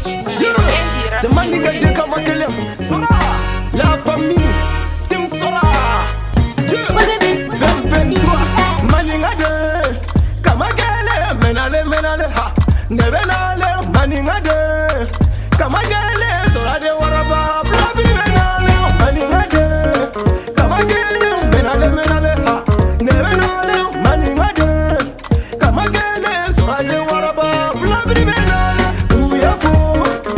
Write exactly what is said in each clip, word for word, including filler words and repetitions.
C'est Maniga de Kamakelem, Sora, la famille, Tim Sora, Dieu, vingt vingt-trois, Maninga de Kamakele, Menale, Menale, ha, Nebenale, Maninga de Kamakele, Sora de Waraba, Blabi Menale, Maninga de Kamakele, Menale, Menale, ha, Nebenale, Maninga de Kamakele, Sora de Waraba, Blabi Menale, Uyafo.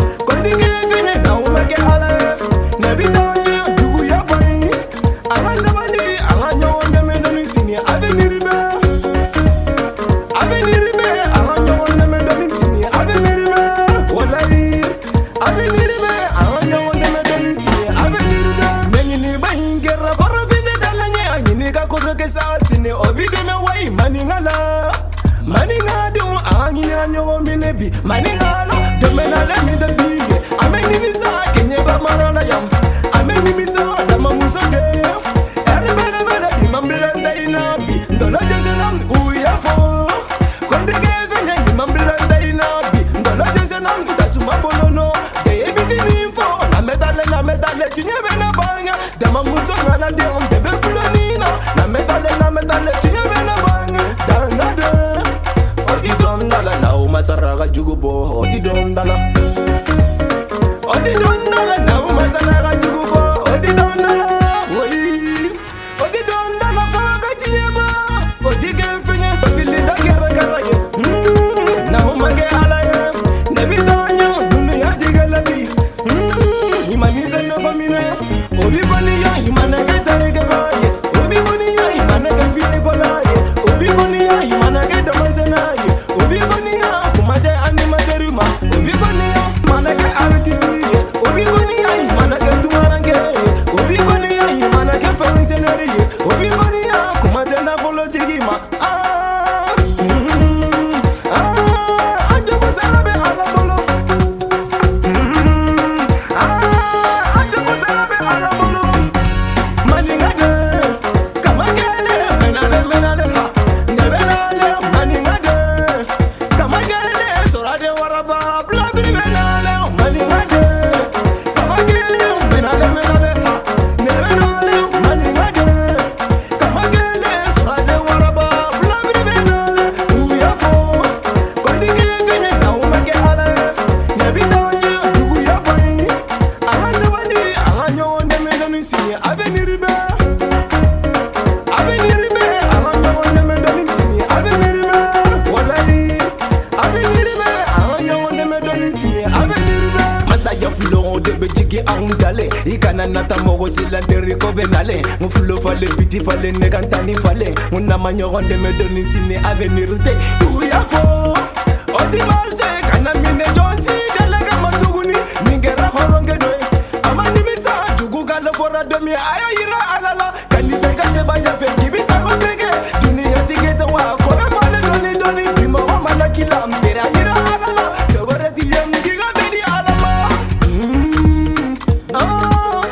Maningala, Maninga do Angina no Minebi, Maningala, the Menale the big, I may Nimisa, Kenyaba Marana Yam, I may Nimisa, the Mamusa Day, everybody, Mamblanda in Abi, the Legends and Uyafo, Condegave, Mamblanda in Abi, the Legends and Tasumabolo, the everything info, a medal and a medal, let you never know, the Mamusa Granadium, the Befulanina, a medal and a medal, let you never know. Masaraga jugubo, odi dondala. Odi dondala, na masaraga jugubo, odi dondala. Oi, odi dondala, faga tieba. Odi gefene, odi lida kera kera ye. Hmm, na umage alaye. Nebi danya, dunia digalabi. Hmm, imaniza no komina. Obi boniya, imana getare gebaye. Obi boniya, imana gefine kolaye. Obi boniya, imana gedamazena ye. Obi boniya. Ikana nata mogo silanderi ko benale Mufulo fale biti fale negantani fale Muna manyoronde me doni sine avenir de Uyafo Odi marse kana mine jonsi Jalaga matuguni Mingera horonge doe Amani misa Jugu gala fora domi Ayo ira alala Kanitega seba ya fe Kibisa kotege Dunia tigeta wa Kona fale doni doni Bima wa malakila Mbera ira alala Sewareti yem Giga bedi alama Mmm Ah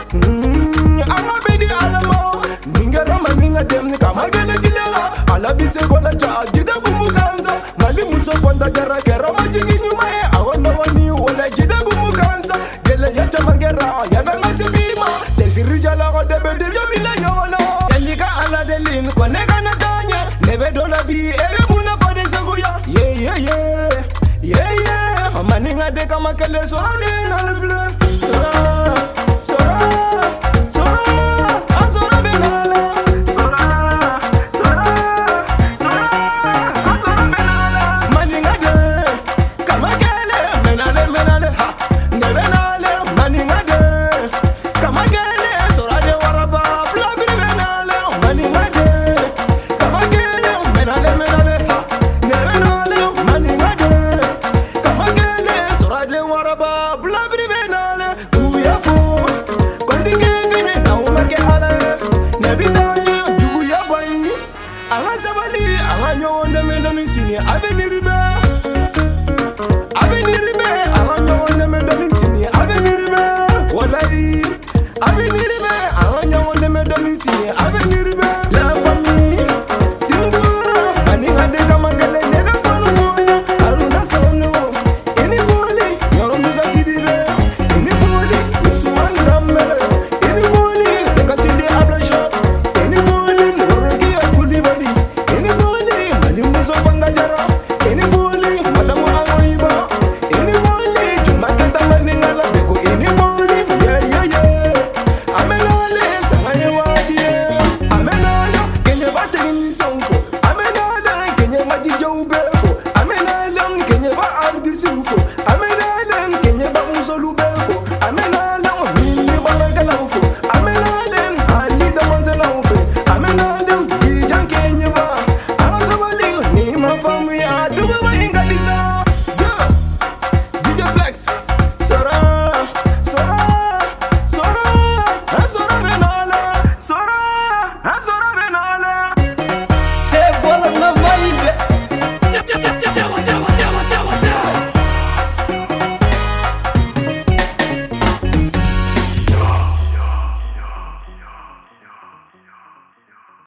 dem kama gele gilela ala bise gola cha jida gumukanza mali muso konda jara kera majigi nyuma e awona woni wala jida gumukanza gele ya chamangera ya nanga sibima tesiri jala ko de bede jamila nyolo yanjika ala de lin koneka na tanya nebe dola bi ere muna fode seguya ye ye ye ye ye maninga de kama kele so ande na le sora sora